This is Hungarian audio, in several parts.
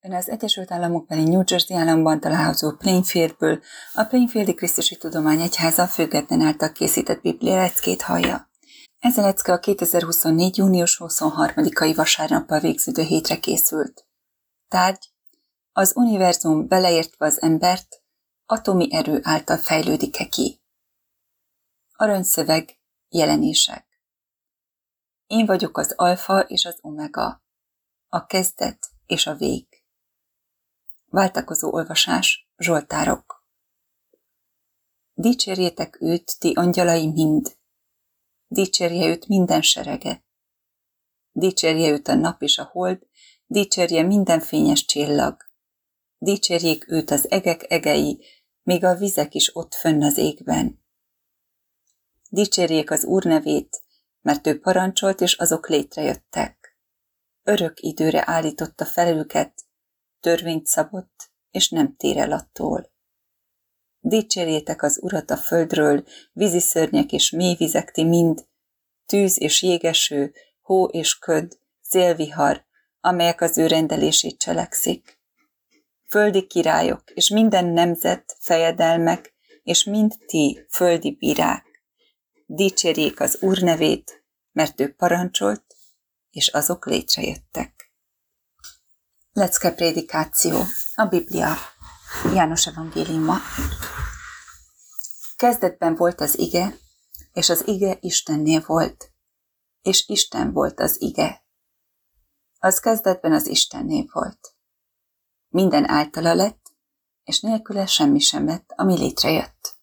Ön az Egyesült Államokbeli New Jersey államban található Plainfieldből a Plainfieldi Krisztusi Tudományegyháza független által készített Biblia leckét hallja. Ez a lecke a 2024. június 23-ai vasárnappal végződő hétre készült. Tárgy: az univerzum beleértve az embert atomi erő által fejlődik-e ki? Aranyszöveg, jelenések. Én vagyok az alfa és az omega, a kezdet és a vég. Váltakozó olvasás, Zsoltárok. Dicsérjétek őt, ti angyalai mind. Dicsérje őt minden serege. Dicsérje őt a nap és a hold, dicsérje minden fényes csillag. Dicsérjék őt az egek egei, még a vizek is ott fönn az égben. Dicsérjék az Úr nevét, mert ő parancsolt, és azok létrejöttek. Örök időre állította fel őket, törvényt szabott, és nem tér el attól. Dicsérjétek az Urat a földről, víziszörnyek és mélyvizek ti mind, tűz és jégeső, hó és köd, szélvihar, amelyek az ő rendelését cselekszik. Földi királyok, és minden nemzet, fejedelmek, és mind ti, földi bírák. Dicsérjék az Úr nevét, mert ő parancsolt, és azok létrejöttek. Lecke prédikáció, a Biblia, János evangéliuma. Kezdetben volt az ige, és az ige Istennél volt, és Isten volt az ige. Az kezdetben az Istennél volt. Minden általa lett, és nélküle semmi sem lett, ami létrejött.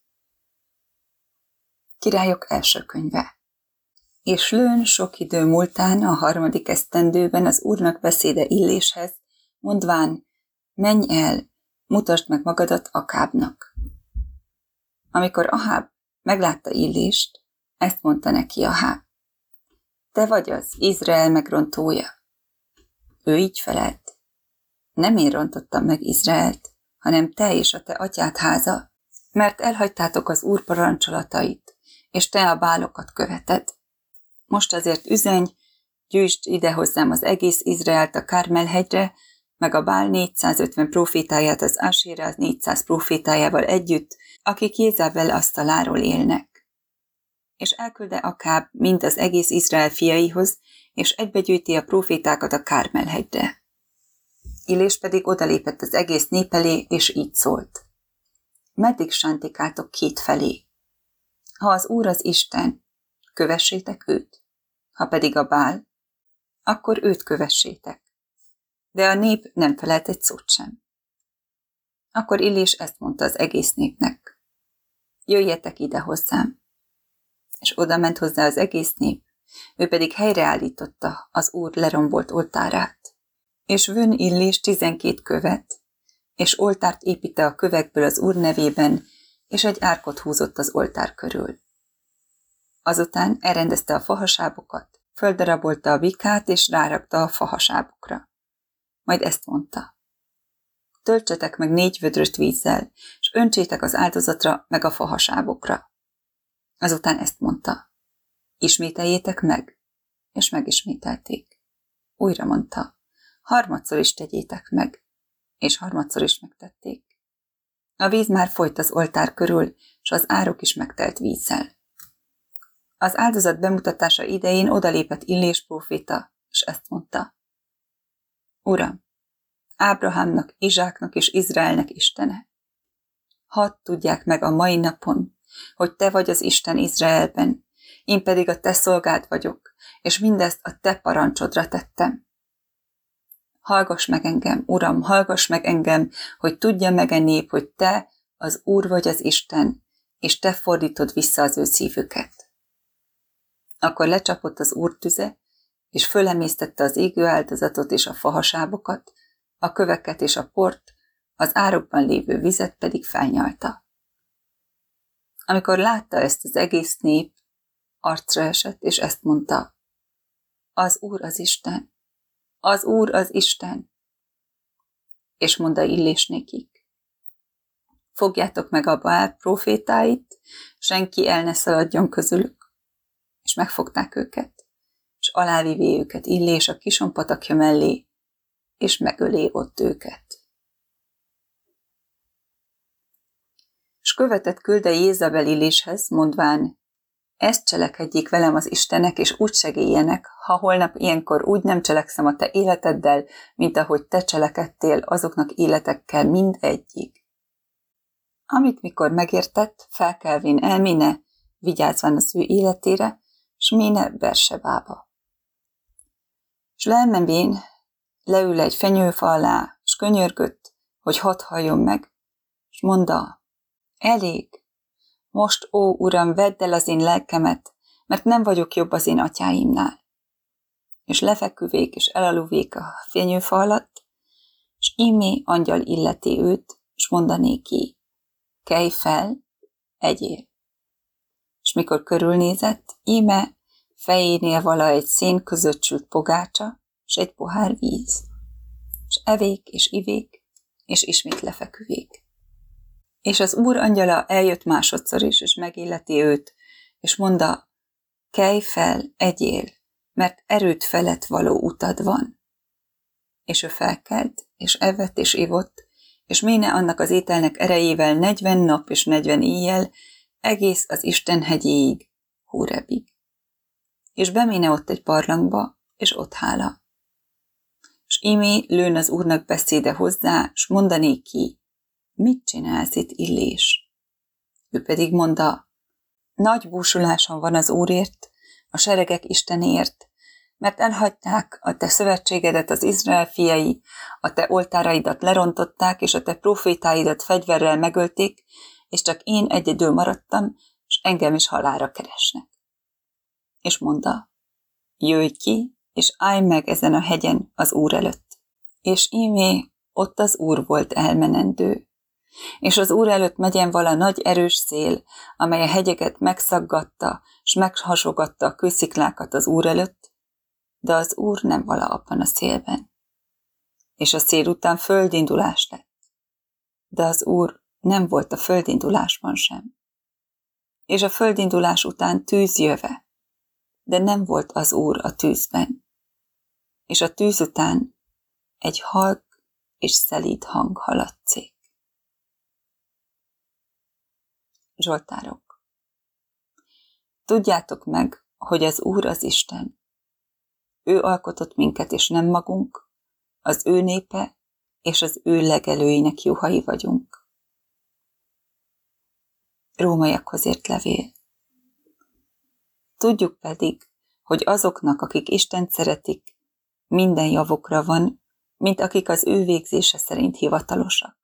Királyok első könyve. És lőn sok idő múltán a 3. esztendőben az Úrnak beszéde Illéshez, mondván, menj el, mutasd meg magadat Akábnak. Amikor Aháb meglátta Illést, ezt mondta neki Aháb, te vagy az Izrael megrontója. Ő így felelt, nem én rontottam meg Izraelt, hanem te és a te atyád háza, mert elhagytátok az Úr parancsolatait, és te a bálokat követed. Most azért üzenj, gyűjtsd ide hozzám az egész Izraelt a Kármel-hegyre, meg a Bál 450 profétáját az Asérá 400 profétájával együtt, akik Jézábel asztaláról élnek. És elkülde Akáb mind az egész Izrael fiaihoz, és egybegyűjti a profétákat a Kármel-hegyre. Illés pedig odalépett az egész nép elé, és így szólt. Meddig sántikáltok kétfelé? Ha az Úr az Isten, kövessétek őt. Ha pedig a Bál, akkor őt kövessétek. De a nép nem felelt egy szót sem. Akkor Illés ezt mondta az egész népnek. Jöjjetek ide hozzám. És oda ment hozzá az egész nép, ő pedig helyreállította az Úr lerombolt oltárát. És vön Illés 12 követ, és oltárt építe a kövekből az Úr nevében, és egy árkot húzott az oltár körül. Azután elrendezte a fahasábokat, földarabolta a bikát, és rárakta a fahasábokra. Majd ezt mondta. Töltsetek meg 4 vödröt vízzel, és öntsétek az áldozatra, meg a fahasábokra. Azután ezt mondta. Ismételjétek meg, és megismételték. Újra mondta. Harmadszor is tegyétek meg, és harmadszor is megtették. A víz már folyt az oltár körül, és az árok is megtelt vízzel. Az áldozat bemutatása idején odalépett Illés próféta, és ezt mondta. Uram, Ábrahámnak, Izsáknak és Izraelnek Istene, hadd tudják meg a mai napon, hogy te vagy az Isten Izraelben, én pedig a te szolgád vagyok, és mindezt a te parancsodra tettem. Hallgass meg engem, Uram, hallgass meg engem, hogy tudja meg a nép, hogy te az Úr vagy az Isten, és te fordítod vissza az ő szívüket. Akkor lecsapott az Úr tüze, és fölemésztette az égő áldozatot és a fahasábokat, a köveket és a port, az árokban lévő vizet pedig felnyalta. Amikor látta ezt az egész nép, arcra esett, és ezt mondta. Az Úr az Isten! Az Úr az Isten! És mondta Illés nékik. Fogjátok meg a Baál profétáit, senki el ne szaladjon közülük. És megfogták őket, és alávivé őket Illés a Kison patakja mellé, és megöli ott őket. S követet külde Jézabel Illéshez, mondván, ezt cselekedjék velem az Istenek, és úgy segéljenek, ha holnap ilyenkor úgy nem cselekszem a te életeddel, mint ahogy te cselekedtél azoknak életekkel mindegyig. Amit mikor megértett, felkelvén elméne, vigyázván az ő életére, s méne Bersebába. S lemenvén leül egy fenyőfa alá, s könyörgött, hogy hadd halljon meg, s mondta, elég, most, ó Uram, vedd el az én lelkemet, mert nem vagyok jobb az én atyáimnál. És lefeküvék és elaluvék a fenyőfa alatt, s ímé angyal illeti őt, s mondanéki, kelj fel, egyél. És mikor körülnézett, íme fejénél vala egy szén között sült pogácsa, s egy pohár víz. És evék és ivék, és ismét lefeküvék. És az Úr angyala eljött másodszor is, és megilleti őt, és mondta, kelj fel, egyél, mert erőt felett való utad van. És ő felkelt, és evett és ivott, és méne annak az ételnek erejével 40 nap és 40 éjjel, egész az Isten hegyéig, Hórebig. És beméne ott egy barlangba, és ott hála. És ímé lőn az Úrnak beszéde hozzá, s mondanéki, mit csinálsz itt, Illés? Ő pedig mondta, nagy búsulásom van az Úrért, a seregek Istenért, mert elhagyták a te szövetségedet az Izrael fiai, a te oltáraidat lerontották, és a te profétáidat fegyverrel megölték, és csak én egyedül maradtam, és engem is halálra keresnek. És mondta, jöjj ki, és állj meg ezen a hegyen az Úr előtt. És ímé ott az Úr volt elmenendő. És az Úr előtt megyen vala nagy erős szél, amely a hegyeket megszaggatta, s meghasogatta a kősziklákat az Úr előtt, de az Úr nem vala abban a szélben. És a szél után földindulás lett, de az Úr nem volt a földindulásban sem. És a földindulás után tűz jöve, de nem volt az Úr a tűzben. És a tűz után egy halk és szelíd hang hallatszik. Zsoltárok. Tudjátok meg, hogy az Úr az Isten. Ő alkotott minket, és nem magunk, az ő népe, és az ő legelőinek juhai vagyunk. Rómaiakhoz írt levél. Tudjuk pedig, hogy azoknak, akik Istent szeretik, minden javukra van, mint akik az ő végzése szerint hivatalosak.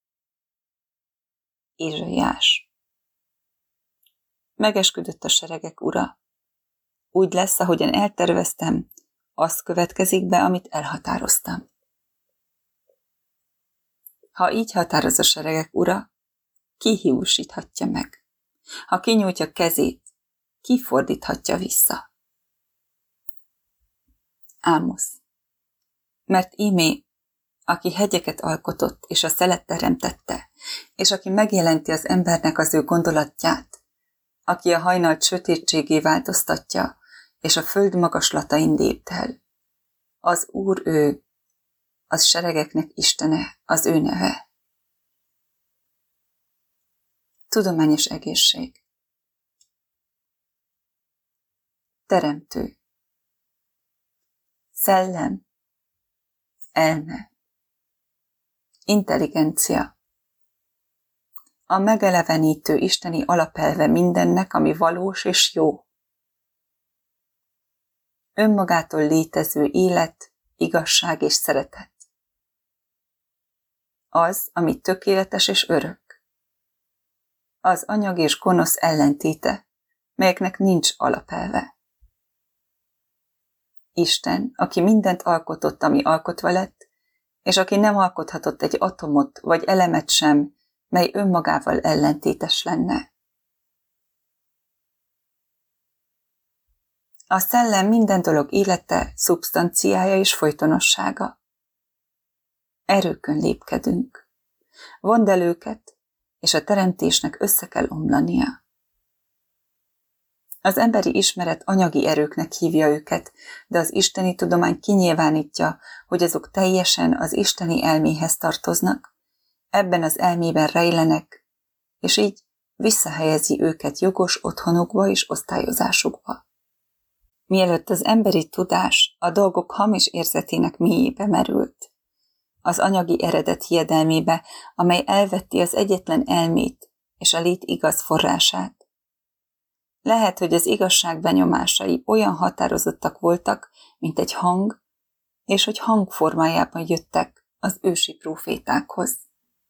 Ézsaiás. Megesküdött a seregek Ura. Úgy lesz, ahogyan elterveztem, az következik be, amit elhatároztam. Ha így határoz a seregek Ura, ki hiúsíthatja meg? Ha kinyújtja kezét, ki fordíthatja vissza? Ámosz. Mert ímé, aki hegyeket alkotott, és a szelet teremtette, és aki megjelenti az embernek az ő gondolatját, aki a hajnalt sötétségé változtatja, és a föld magaslatain léptel. Az Úr ő, az seregeknek Istene, az ő neve. Tudományos egészség. Teremtő. Szellem. Elme. Intelligencia. A megelevenítő isteni alapelve mindennek, ami valós és jó. Önmagától létező élet, igazság és szeretet. Az, ami tökéletes és örök. Az anyag és gonosz ellentéte, melyeknek nincs alapelve. Isten, aki mindent alkotott, ami alkotva lett, és aki nem alkothatott egy atomot vagy elemet sem, mely önmagával ellentétes lenne. A szellem minden dolog élete, szubstanciája és folytonossága. Erőkön lépkedünk. Vondd el őket, és a teremtésnek össze kell omlania. Az emberi ismeret anyagi erőknek hívja őket, de az isteni tudomány kinyilvánítja, hogy azok teljesen az isteni elméhez tartoznak, ebben az elmében rejlenek, és így visszahelyezi őket jogos otthonukba és osztályozásukba. Mielőtt az emberi tudás a dolgok hamis érzetének mélyébe merült, az anyagi eredet hiedelmébe, amely elvetti az egyetlen elmét és a lét igaz forrását, lehet, hogy az igazság benyomásai olyan határozottak voltak, mint egy hang, és hogy hang formájában jöttek az ősi prófétákhoz.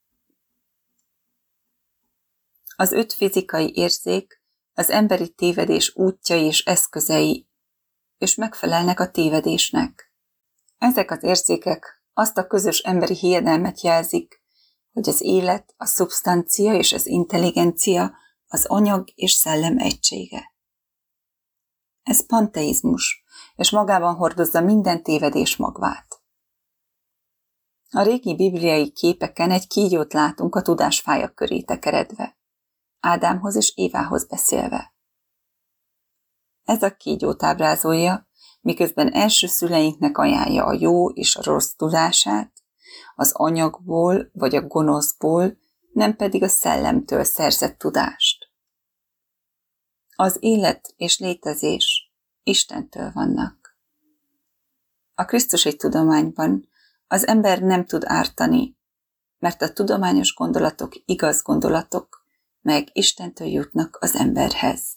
Az 5 fizikai érzék az emberi tévedés útjai és eszközei, és megfelelnek a tévedésnek. Ezek az érzékek azt a közös emberi hiedelmet jelzik, hogy az élet, a szubsztancia és az intelligencia az anyag és szellem egysége. Ez panteizmus, és magában hordozza minden tévedés magvát. A régi bibliai képeken egy kígyót látunk a tudásfája köré tekeredve, Ádámhoz és Évához beszélve. Ez a kígyót ábrázolja, miközben első szüleinknek ajánlja a jó és a rossz tudását, az anyagból vagy a gonoszból, nem pedig a szellemtől szerzett tudást. Az élet és létezés Istentől vannak. A krisztusi tudományban az ember nem tud ártani, mert a tudományos gondolatok igaz gondolatok, melyek Istentől jutnak az emberhez.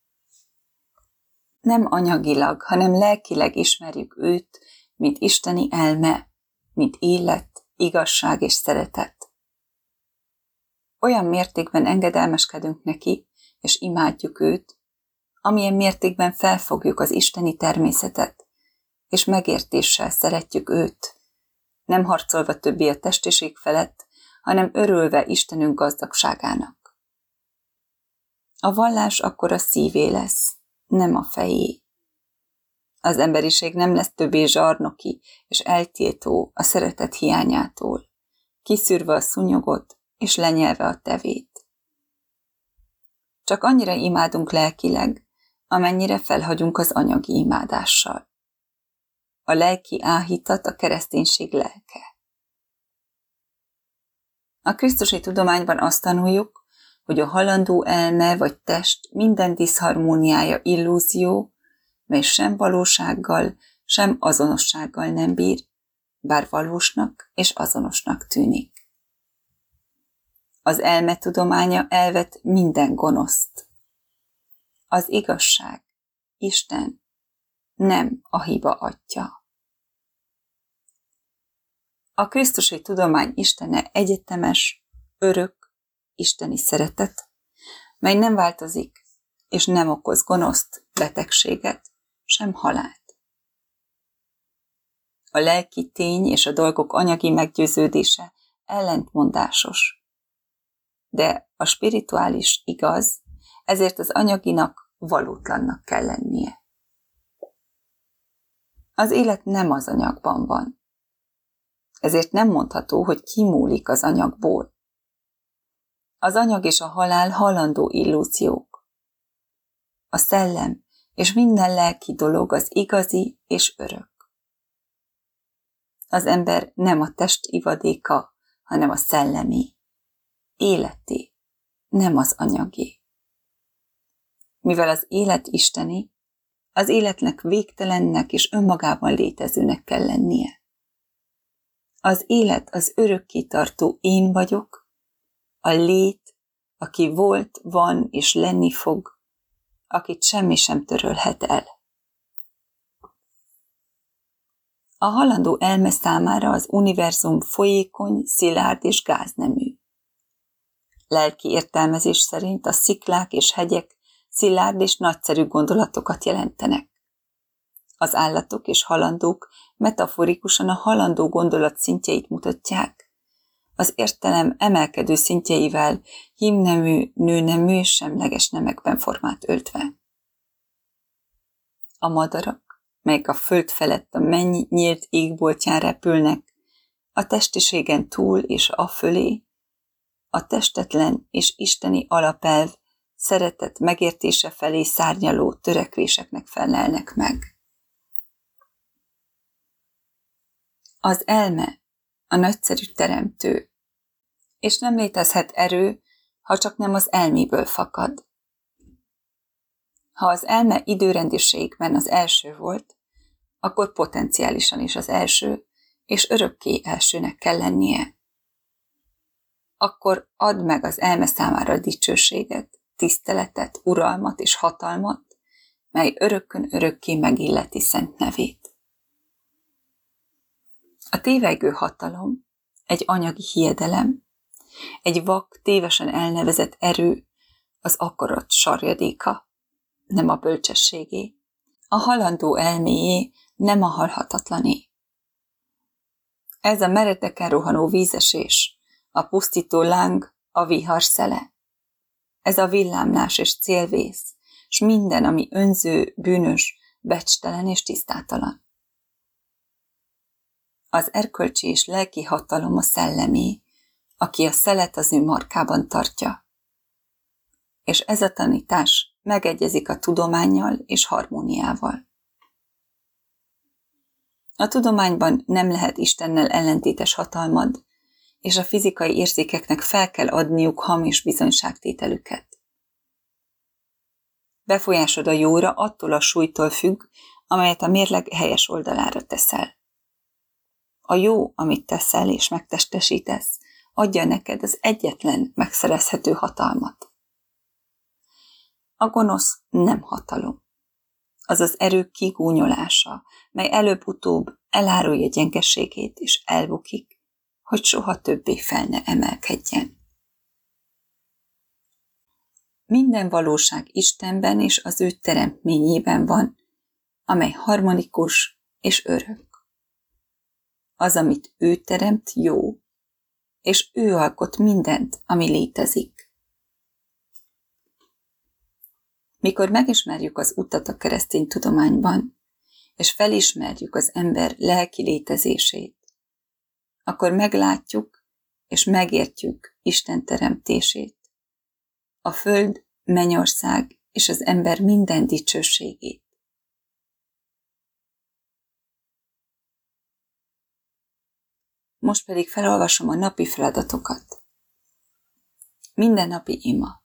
Nem anyagilag, hanem lelkileg ismerjük őt, mint isteni elme, mint élet, igazság és szeretet. Olyan mértékben engedelmeskedünk neki, és imádjuk őt, amilyen mértékben felfogjuk az isteni természetet, és megértéssel szeretjük őt, nem harcolva többé a testiség felett, hanem örülve Istenünk gazdagságának. A vallás akkor a szívé lesz, nem a fejé. Az emberiség nem lesz többé zsarnoki és eltiltó a szeretet hiányától, kiszűrve a szúnyogot és lenyelve a tevét. Csak annyira imádunk lelkileg, amennyire felhagyunk az anyagi imádással. A lelki áhítat a kereszténység lelke. A krisztusi tudományban azt tanuljuk, hogy a halandó elme vagy test minden diszharmóniája illúzió, mely sem valósággal, sem azonossággal nem bír, bár valósnak és azonosnak tűnik. Az elme tudománya elvet minden gonoszt. Az igazság, Isten, nem a hiba atya. A krisztusi tudomány istene egyetemes, örök, isteni szeretet, mely nem változik, és nem okoz gonoszt, betegséget, sem halált. A lelki tény és a dolgok anyagi meggyőződése ellentmondásos. De a spirituális igaz, ezért az anyaginak valótlannak kell lennie. Az élet nem az anyagban van. Ezért nem mondható, hogy kimúlik az anyagból. Az anyag és a halál halandó illúziók. A szellem és minden lelki dolog az igazi és örök. Az ember nem a test ivadéka, hanem a szellemi, életé, nem az anyagé. Mivel az élet isteni, az életnek végtelennek és önmagában létezőnek kell lennie. Az élet az örökké tartó én vagyok, a lét, aki volt, van és lenni fog, akit semmi sem törölhet el. A halandó elme számára az univerzum folyékony, szilárd és gáznemű. Lelki értelmezés szerint a sziklák és hegyek szilárd és nagyszerű gondolatokat jelentenek. Az állatok és halandók metaforikusan a halandó gondolat szintjeit mutatják, az értelem emelkedő szintjeivel hímnemű, nőnemű és semleges nemekben formát öltve. A madarak, melyek a föld felett a menny nyílt égboltján repülnek, a testiségen túl és afölé, a testetlen és isteni alapelv szeretet megértése felé szárnyaló törekvéseknek felelnek meg. Az elme a nagyszerű teremtő, és nem létezhet erő, ha csak nem az elméből fakad. Ha az elme időrendiségben az első volt, akkor potenciálisan is az első, és örökké elsőnek kell lennie. Akkor add meg az elme számára dicsőséget, tiszteletet, uralmat és hatalmat, mely örökkön örökké megilleti szent nevét. A tévegő hatalom egy anyagi hiedelem, egy vak, tévesen elnevezett erő, az akarat sarjadéka, nem a bölcsességé, a halandó elméjé, nem a halhatatlané. Ez a meredeken rohanó vízesés, a pusztító láng, a vihar szele. Ez a villámlás és célvész, s minden, ami önző, bűnös, becstelen és tisztátalan. Az erkölcsi és lelki hatalom a szellemé, aki a szelet az ő markában tartja. És ez a tanítás megegyezik a tudománnyal és harmóniával. A tudományban nem lehet Istennel ellentétes hatalmad, és a fizikai érzékeknek fel kell adniuk hamis bizonyságtételüket. Befolyásod a jóra attól a súlytól függ, amelyet a mérleg helyes oldalára teszel. A jó, amit teszel és megtestesítesz, adja neked az egyetlen megszerezhető hatalmat. A gonosz nem hatalom. Az az erő kigúnyolása, mely előbb-utóbb elárulja gyengeségét és elbukik, hogy soha többé fel ne emelkedjen. Minden valóság Istenben és az ő teremtményében van, amely harmonikus és örök. Az, amit ő teremt, jó, és ő alkot mindent, ami létezik. Mikor megismerjük az utat a keresztény tudományban, és felismerjük az ember lelki létezését, akkor meglátjuk és megértjük Isten teremtését, a föld, mennyország és az ember minden dicsőségét. Most pedig felolvasom a napi feladatokat. Mindennapi ima.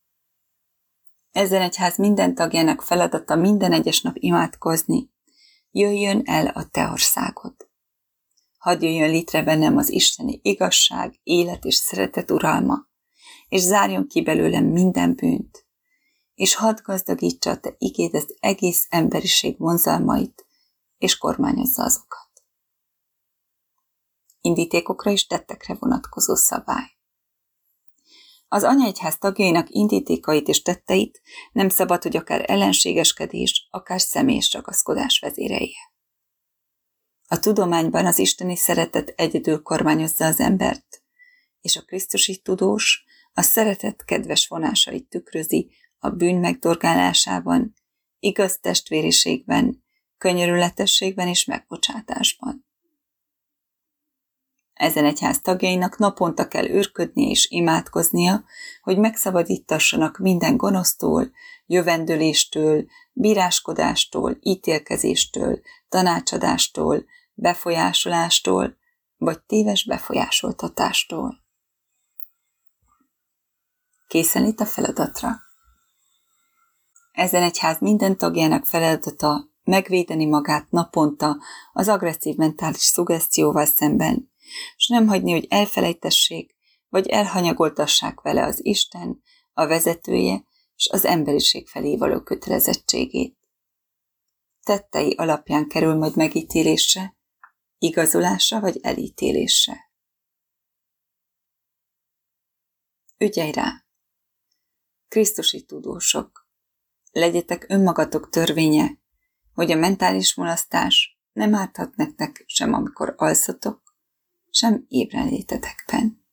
Ezen egyház minden tagjának feladata minden egyes nap imádkozni. Jöjjön el a te országod. Hadd jöjjön létre bennem az isteni igazság, élet és szeretet uralma, és zárjon ki belőlem minden bűnt, és hadd gazdagítsa a te igéd az egész emberiség vonzalmait, és kormányozza azokat. Indítékokra és tettekre vonatkozó szabály. Az anyaegyház tagjainak indítékait és tetteit nem szabad, hogy akár ellenségeskedés, akár személyes ragaszkodás vezérelje. A tudományban az isteni szeretet egyedül kormányozza az embert, és a krisztusi tudós a szeretet kedves vonásait tükrözi a bűn megdorgálásában, igaz testvériségben, könyörületességben és megbocsátásban. Ezen egyház tagjainak naponta kell őrködnie és imádkoznia, hogy megszabadítassanak minden gonosztól, jövendöléstől, bíráskodástól, ítélkezéstől, tanácsadástól, befolyásolástól, vagy téves befolyásoltatástól. Készenlét a feladatra. Ezen egyház minden tagjának feladata megvédeni magát naponta az agresszív mentális szuggesztióval szemben, és nem hagyni, hogy elfelejtessék, vagy elhanyagoltassák vele az Isten, a vezetője és az emberiség felé való kötelezettségét. Tettei alapján kerül majd megítélésre, igazolásra vagy elítélésre. Ügyelj rá! Krisztusi tudósok, legyetek önmagatok törvénye, hogy a mentális mulasztás nem árthat nektek sem amikor alszatok, sem ébrenlétetekben.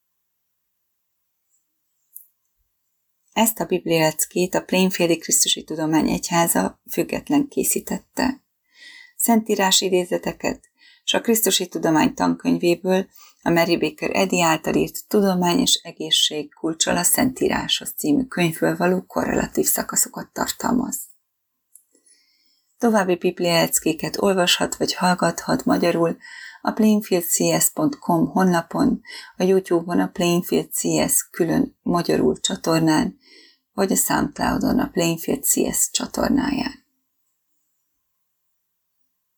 Ezt a biblialeckét a Plainfieldi Krisztusi Tudomány Egyháza független készítette. Szentírás idézeteket s a Krisztusi Tudomány tankönyvéből A Mary Baker Eddy által írt Tudomány és egészség kulccsal a Szentíráshoz című könyvből való korrelatív szakaszokat tartalmaz. További biblialeckéket olvashat vagy hallgathat magyarul a plainfieldcs.com honlapon, a YouTube-on a Plainfield CS külön magyarul csatornán, vagy a SoundCloud-on a Plainfield CS csatornáján.